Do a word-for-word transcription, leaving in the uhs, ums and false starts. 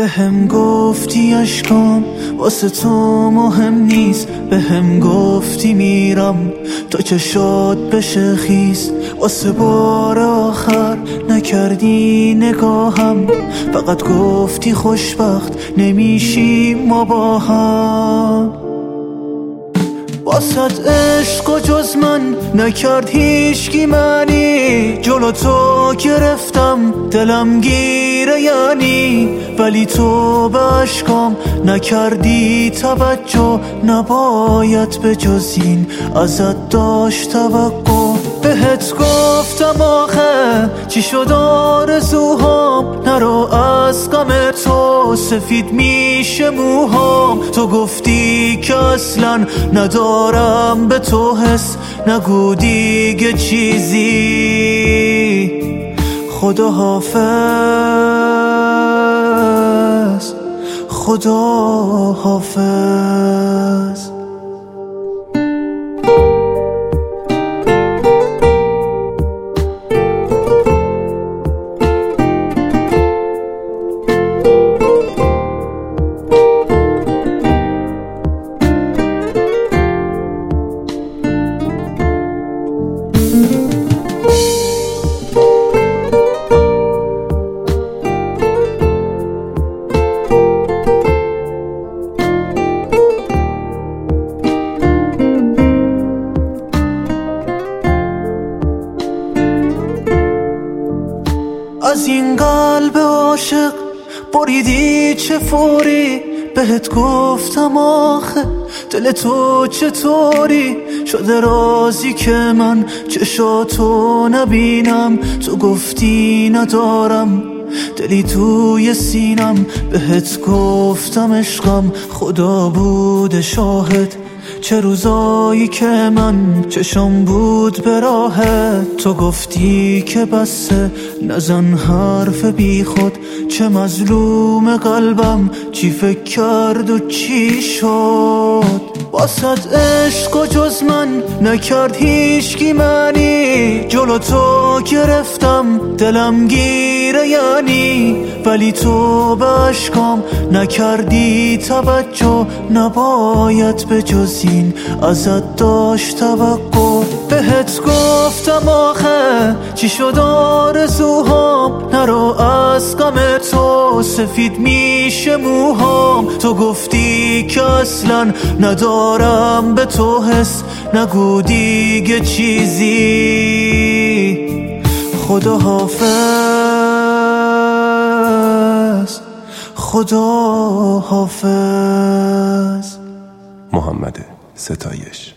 به هم گفتی اشکام واسه تو مهم نیست، به هم گفتی میرم تا چشات بشه خیس، واسه بار آخر نکردی نگاهم، فقط گفتی خوشبخت نمیشیم ما با هم. واسه عشق و جز من نکرد هیچکی معنی، جلو تو گرفتم دلم گیره یعنی، ولی تو به عشقام نکردی توجه، نباید به جز این ازت داشت توقع. بهت گفتم آخه چی شد آرزوهام، نرو از غم تو سفید میشه موهام، تو گفتی که اصلا ندارم به تو حس، نگو دیگه چیزی، خدا حافظ، خدا حافظ. از این قلب عاشق بریدی چه فوری، بهت گفتم آخه دل تو چطوری، شده رازی که من چشاتو نبینم، تو گفتی ندارم دلی توی سینم، بهت گفتم عشقم خدا بوده شاهد، چه روزایی که من چشم بود به راهت، تو گفتی که بسه نزن حرف بی خود، چه مظلوم قلبم چی فکر کرد و چی شد. واسه عشق و جز من نکرد هیچکی معنی، جلو تو گرفتم دلم گیره یعنی، ولی تو به عشقام نکردی توجه، نباید به جز این ازت داشت توقع. بهت گفتم آخه چی شد آرزوهام، نرو از غم تو سفید میشه موهام، تو گفتی که اصلا ندارم به تو حس، نگو دیگه چیزی، خدا حافظ، خدا حافظ. محمد ستایش.